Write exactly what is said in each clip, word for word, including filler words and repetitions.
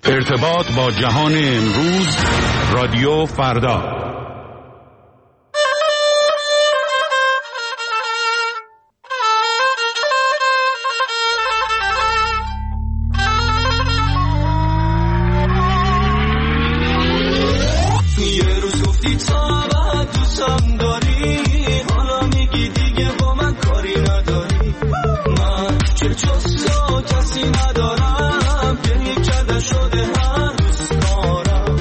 ارتباط با جهان امروز، رادیو فردا. یه روز گفتی تا بعد دوستم داری، حالا میگی دیگه با من کاری نداری. من که جز تو کسی ندارم، گریه کردن شده هر روز کارم.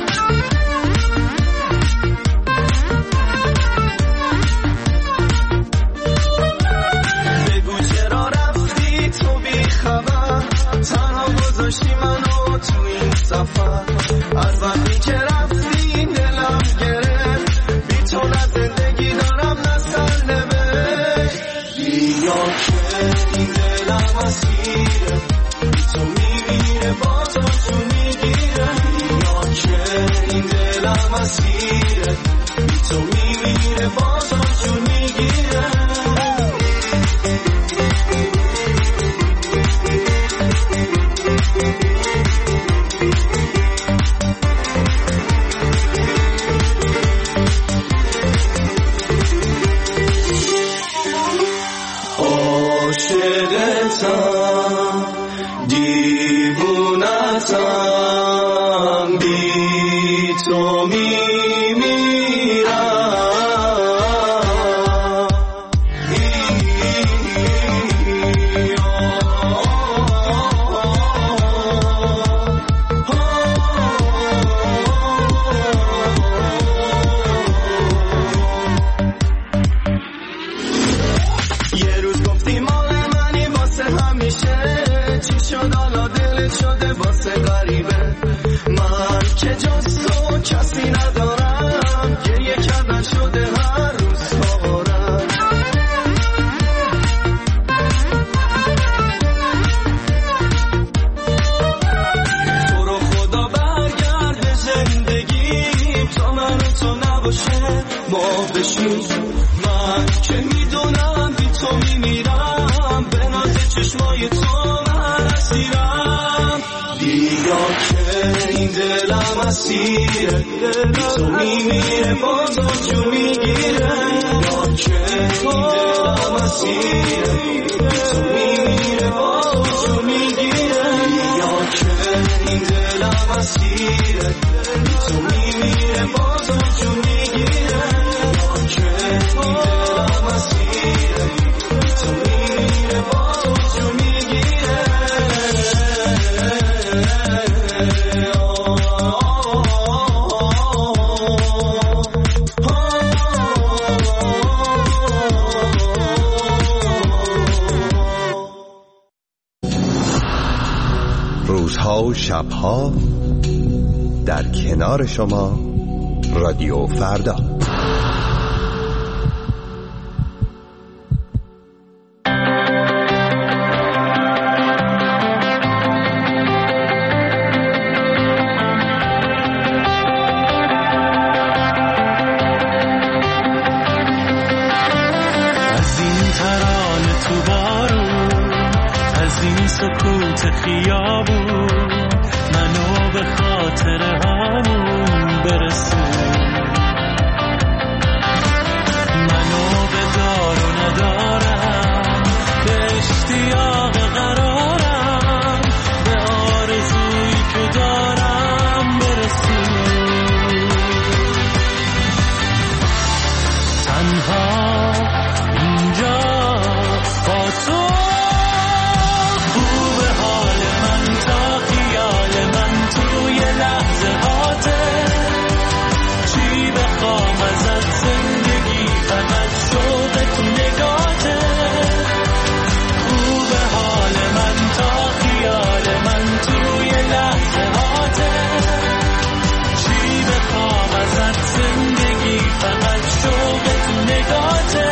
بگو چرا رفتی تو بی خبر، تنها گذاشتی منو تو این سفر. از وقتی که رفتی دلم گرفت، بی تو نه زندگی دارم نه سرنوشت. بیا که این دلم اسیره، بی تو میمیره با تو تو میگیره. بیا که این دلم اسیره، بی تو میمیره با تو تو میگیره. عاشقتم دیوونتم، بی تو میمیرم. یه روز گفتی مال منی واسه همیشه، چی شد حالا دلت شده واسه غریبه. من که جز تو کسی ندارم، گریه کردن شده هر روز کارم. تو رو خدا برگرد به زندگیم، تا من و تو نباشه ما بشیم. من که میدونم بی تو میمیرم، به ناز چشمای تو من اسیرم. بیا که این دلم اسیره، بی تو میمیره با تو جو میگیره. بیا که این دلم اسیره، بی تو میمیره با تو جو میگیره. بیا که این دلم اسیره، بی تو میمیره با تو جو میگیره. بیا که این دلم اسیره، بی تو میمیره با تو جو میگیره. روزها و شبها در کنار شما، رادیو فردا. از این ترانه تو بارون، از این سکوت خیابون، منو به خاطر همون برسون. منو به دار و ندارم، به اشتیاق قرارم، به آرزویی که دارم برسون. تنها اینجا با تو، خوب حال من تا خیال من توی لحظه هاته. چی بخوام ازت زندگی، فقط شوق تو نگاته. خوب حال من تا خیال من توی لحظه هاته. چی بخوام ازت زندگی، فقط شوق تو نگاته.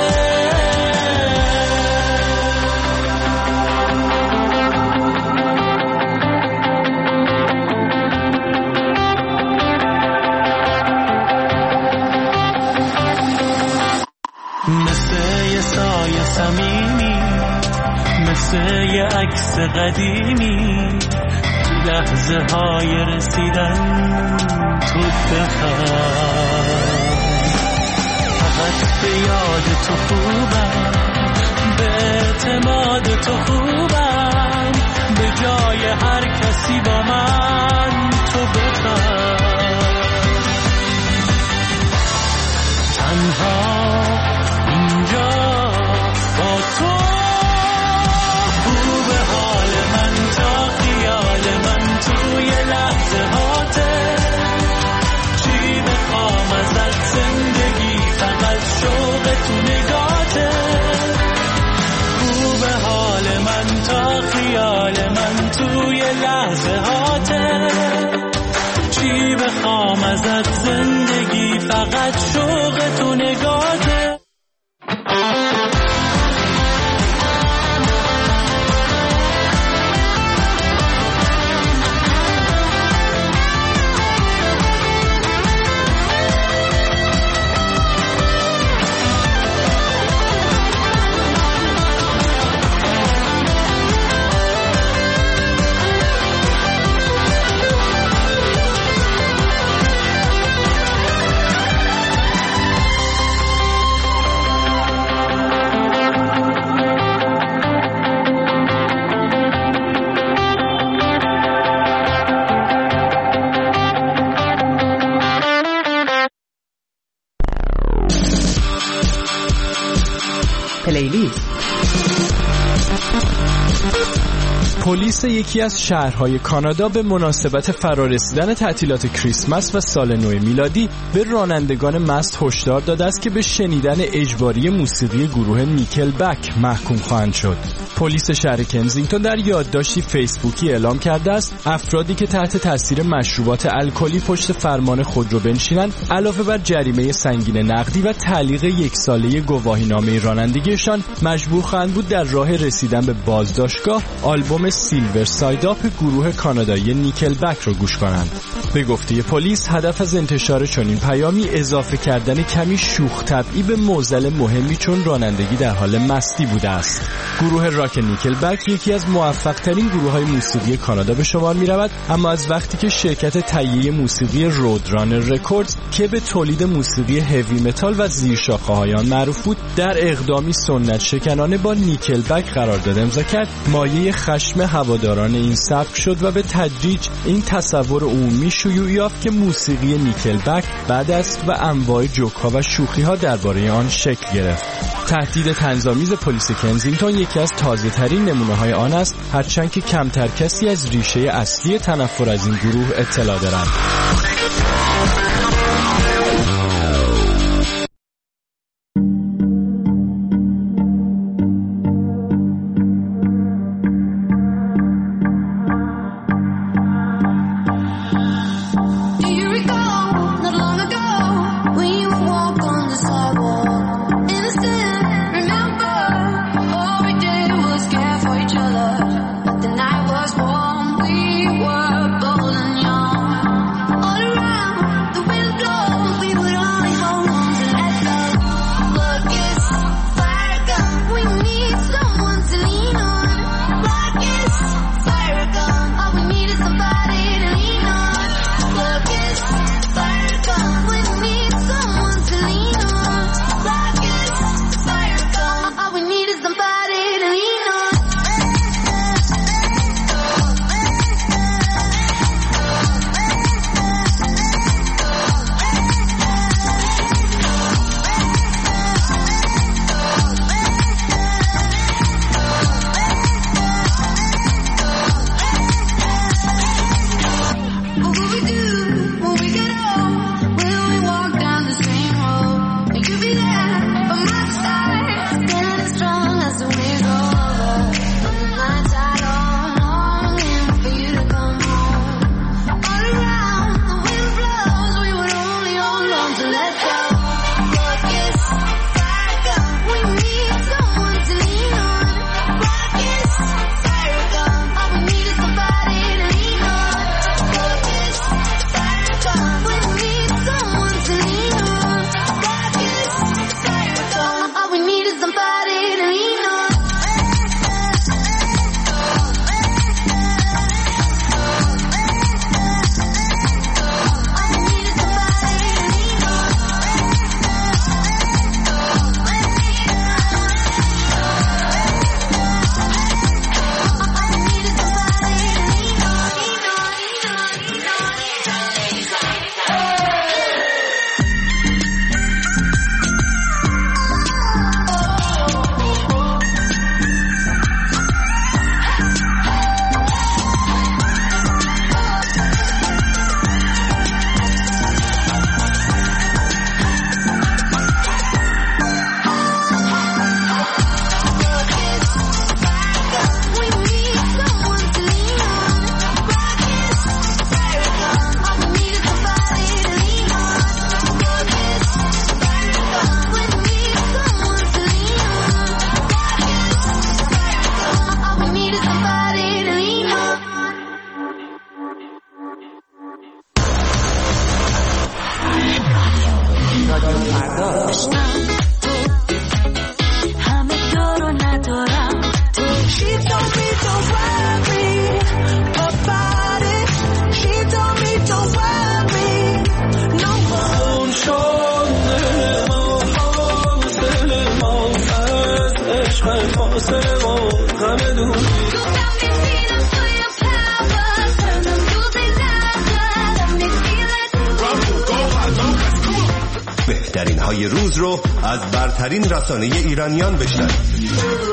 مثل یه سایه صمیمی، مثل یه عکس قدیمی، تو لحظه های رسیدن تو بخواه، فقط به یاد تو خوبم، به اعتماد تو خوبم، به جای هر کسی با من تو بخواه. تنها اینجا با تو، خوب حال من تا خیال من توی لحظه هاته. چی بخوام ازت زندگی، فقط شوق تو نگاته. خوب حال من تا خیال من توی لحظه هاته. چی بخوام ازت زندگی، فقط شوق تو نگاته. پلیلیست. پلیس یکی از شهرهای کانادا به مناسبت فرارسیدن تعطیلات کریسمس و سال نو میلادی به رانندگان مست هشدار داده است که به شنیدن اجباری موسیقی گروه نیکل بک محکوم خواهند شد. پلیس شهر کنزینگتون در یادداشتی فیسبوکی اعلام کرده است افرادی که تحت تاثیر مشروبات الکلی پشت فرمان خودرو بنشینند علاوه بر جریمه سنگین نقدی و تعلیق یک ساله گواهینامه رانندگیشان مجبور خواهند بود در راه رسیدن به بازداشتگاه آلبوم سیلور ساید آپ گروه کانادایی نیکل بک را گوش کنند. به گفته پلیس هدف از انتشار چنین پیامی اضافه کردن کمی شوخ طبعی به معضل مهمی چون رانندگی در حال مستی بوده است. گروه راک نیکل بک یکی از موفق ترین گروه های موسیقی کانادا به شمار می رود، اما از وقتی که شرکت تهیه موسیقی رودرانر رکوردز که به تولید موسیقی هیوی متال و زیرشاخه های آن معروف بود در اقدامی سنت شکنانه با نیکل بک قرارداد امضا کرد، مایه خشم هواداران این سبک شد و به تدریج این تصور عمومی شیوع یافت که موسیقی نیکل بک بعد است و انواع جوک‌ها و شوخی‌ها درباره آن شکل گرفت. تهدید طنزآمیز پلیس کنزینگتون یکی از تازه‌ترین نمونه‌های آن است، هرچند که کمتر کسی از ریشه اصلی تنفر از این گروه اطلاع دارند. All رادیو فردا. همه دارو ندارم تو. She told me don't worry about it. She told me don't worry no more. شد دل ما دل ما از عشق فاصله ما غم دوری. بهترین های روز رو از برترین رسانه ایرانیان بشنوید.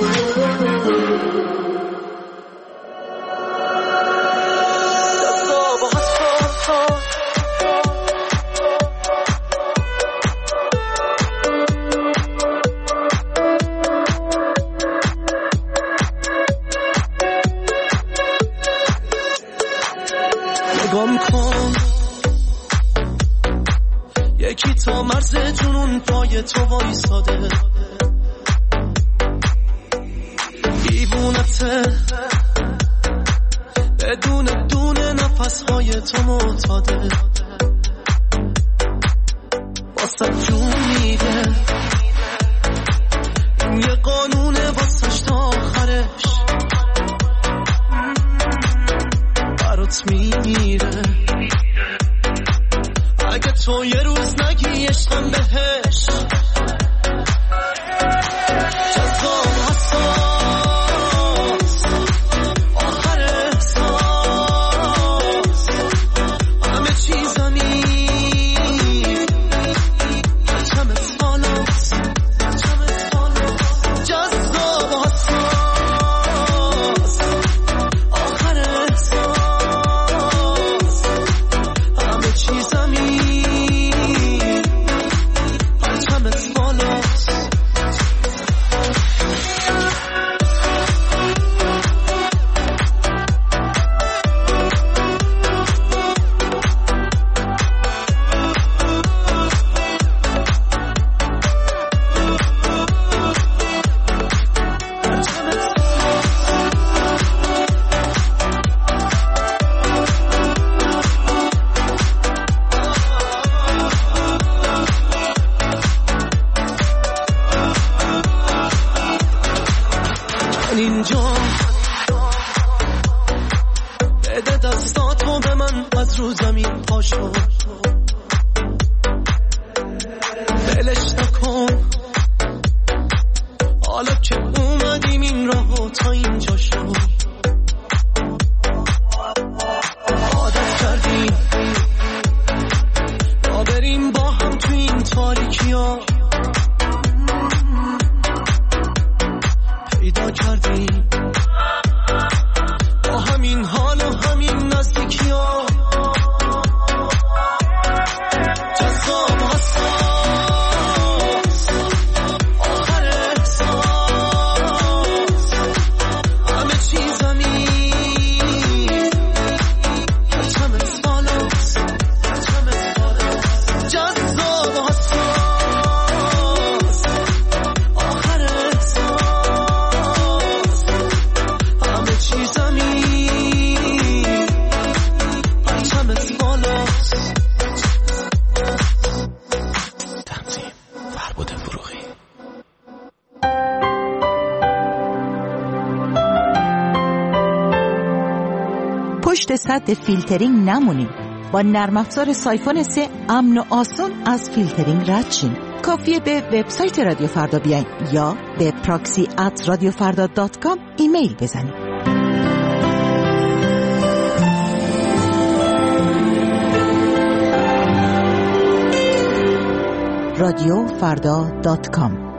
نگام کن یکی تا مرز جنون پای تو وایساده، دیوونته بدون دونه نفسهای تو معتاده، واسه جون میده این یه قانونه واسش تا آخرش برات میمیره. اگه تو یه روز نگی عشقم بهش جذاب حساس آخر احساس همه چیزمی پرچمت بالاست جذاب حساس آخر احساس همه چیزمی اینجا بده دستاتو به من از رو زمین پاشو بلش نکن حالا که اومدیم این راهو تا اینجا شو عادت کردیم با بریم با هم تو این تاریکی ها پیدا کردیم با همین حال و همین نزدیکی ها جذاب حساس آخر احساس همه چیزمی پرچمت بالاست جذاب حساس آخر احساس همه چیزمی پرچمت بالاست. تنظیم فربود فروغی. پشت سد فیلترینگ نمونید. با نرم افزار سایفون سه امن و آسان از فیلترینگ رد شین. کافیه به وبسایت رادیو فردا بیاین یا به پراکسی ات رادیو فردا دات کام ایمیل بزنید. رادیو فردا دات کام.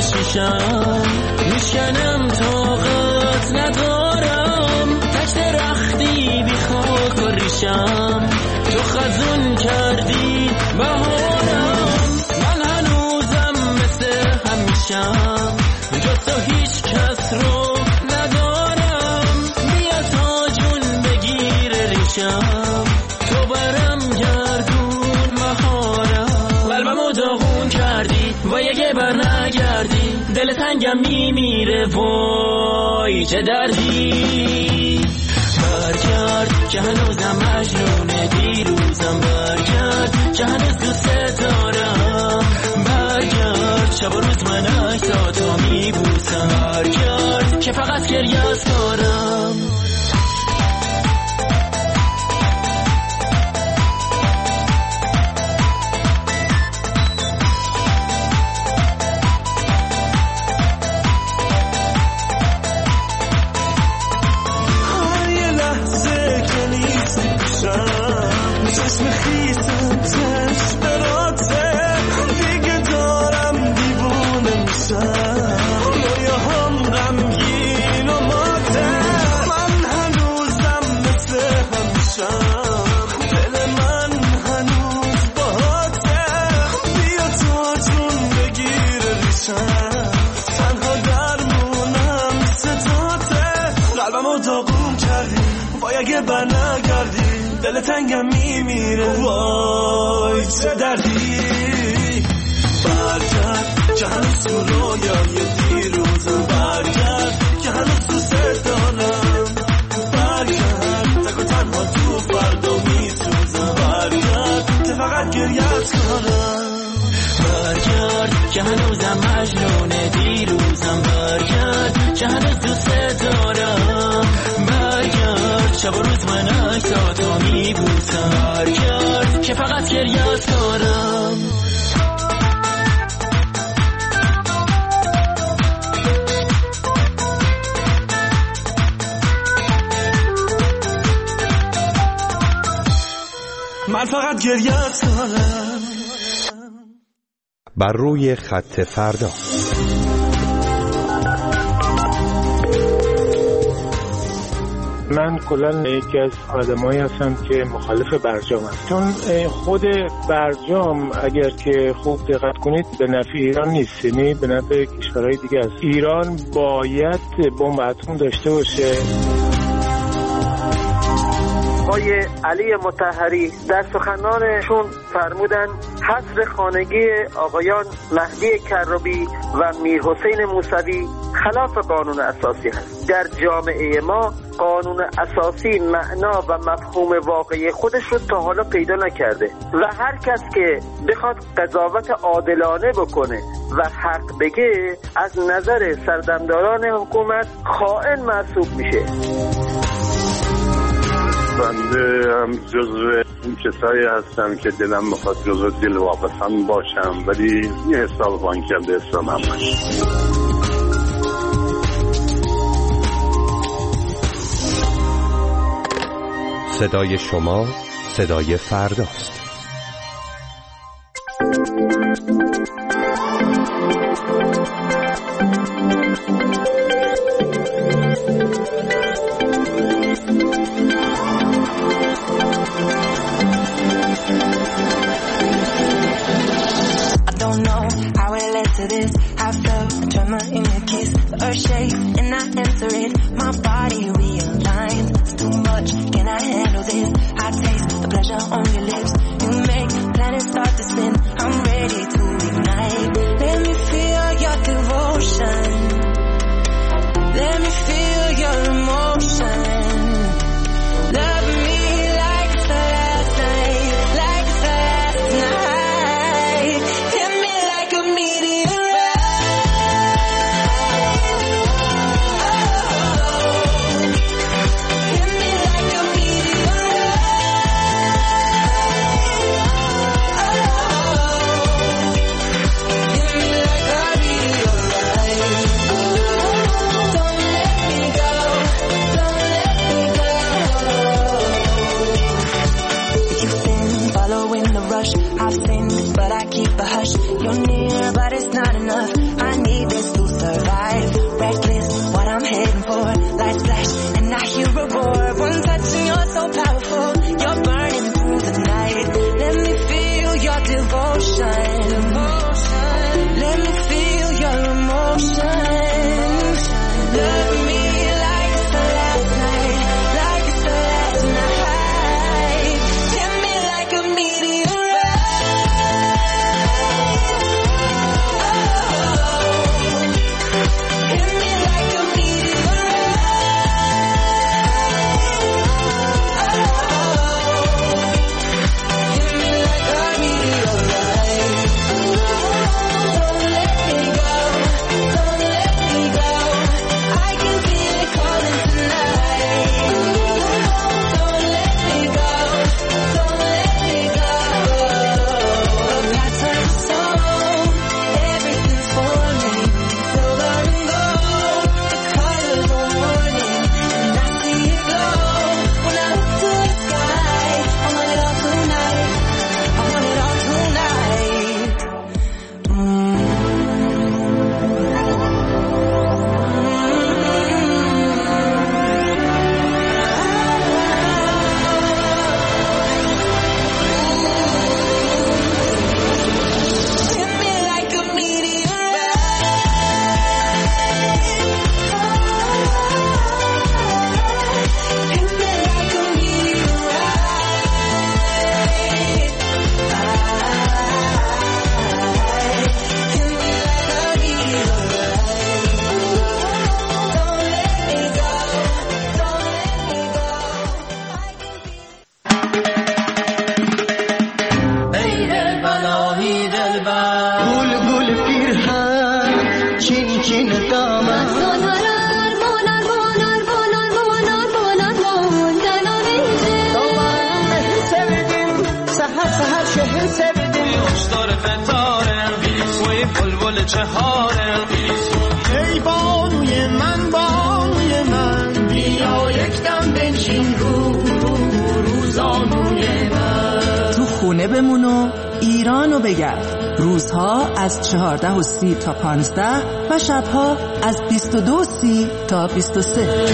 شیشم میشکنم طاقت ندارم تشت رختی بی خاک و ریشم تو خزون کردی بهارم من هنوزم مثل همیشم جز تو هیچ کس رو ندارم بیا تا جون بگیر ریشم تو برم گردون مهارم قلبمو داغون کردی وای اگه بر نگردی دل تنگم میمیره وای چه دردی برگرد که هنوزم مجنون دیروزم برگرد که هنوز دوست دارم برگرد شب و روز من عکساتو میبوسم برگرد که فقط گریه‌ات دارم چشم خیسم چشم براته دیگه دارم دیوونه میشم رویا هم غمگین و ماته من هنوزم مثل همیشم دل من هنوز باهاته بیا تا جون بگیر ریشم تنها درمونم ستاته قلبمو داغون کردی وای اگه بر نگردی دل تنگم میمیره وای چه دردی برگرد که هنوز تو رویای دیروزم برگرد که هنوز دوست دارم برگرد تک و تنها تو فردا میسوزم برگرد که فقط گریه‌ات کنم برگرد که هنوزم مجنون دیروزم برگرد که هنوز دوست دارم برگرد شب و روز من عکساتو میبوسم برگرد که فقط گریه‌ات دارم من فقط گریه‌ات دارم. بر روی خط فردا من کلا یکی از آدمایی هستم که مخالف برجام هستم، چون خود برجام اگر که خوب دقت کنید به نفع ایران نیست، یعنی به نفع کشورهای دیگه است. ایران باید بمب اتم داشته باشه. آقای علی مطهری در سخنانشون فرمودن حصر خانگی آقایان مهدی کروبی و میر حسین موسوی خلاف قانون اساسی هست. در جامعه ما قانون اساسی معنا و مفهوم واقعی خودش رو تا حالا پیدا نکرده و هر کس که بخواد قضاوت عادلانه بکنه و حق بگه از نظر سردمداران حکومت خائن محسوب میشه. بنده هم جزو این کسایی هستم که دلم میخواد جزو دل واپسان باشم، ولی یه حساب بانکی هم به اسلام هم باشم. صدای شما صدای فرداست. To this, I felt a tremor in your kiss, the earth shake and I enter it, my body realigns. It's too much, can I handle this? I taste the pleasure on your lips, you make planets start to spin. I'm ready to ignite. Let me feel your devotion, let me feel your emotion. Love me like it's the last night, like it's the last night. Hit me like a meteor. I've sinned, but I keep a hush. You're near, but it's not enough. I need this هم چین چین دامن سالار مونار مونار مونار مونار مونار موندن دامن سردیم سهر سهر شهر سردیم خوشدار فتاره وی بلبل چهاره ای بانوی من بانوی من بیا یک دم بنشین رو رو روزانوی من. تو خونه بمونو ایرانو بگرد. روزها از چهارده و سی تا پانزده و شبها از بیست و دو و سی تا بیست و سه.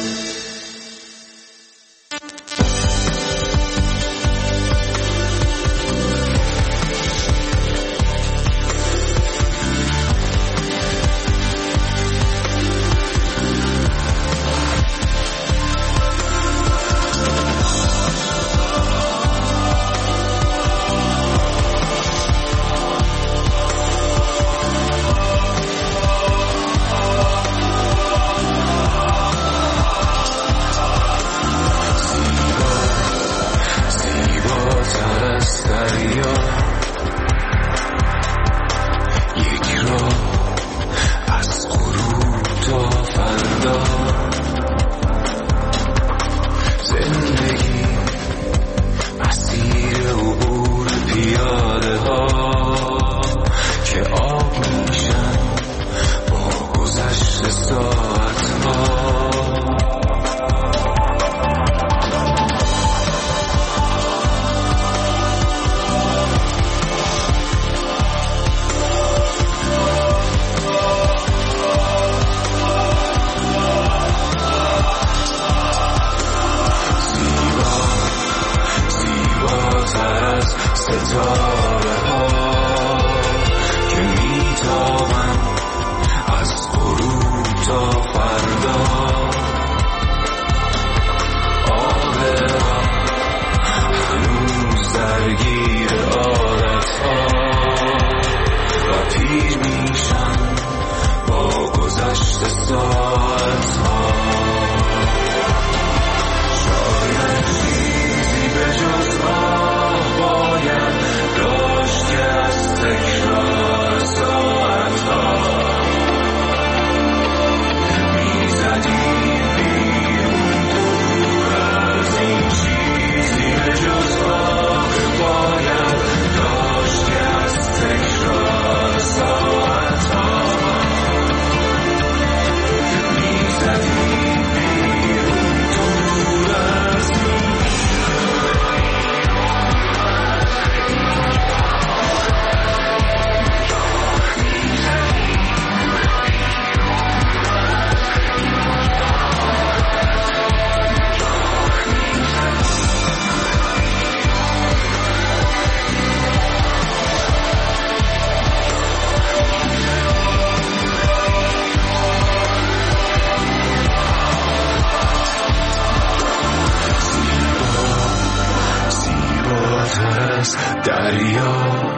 دریا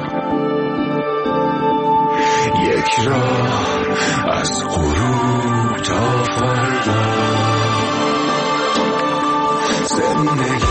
یک راه از غروب تا فردا زندگی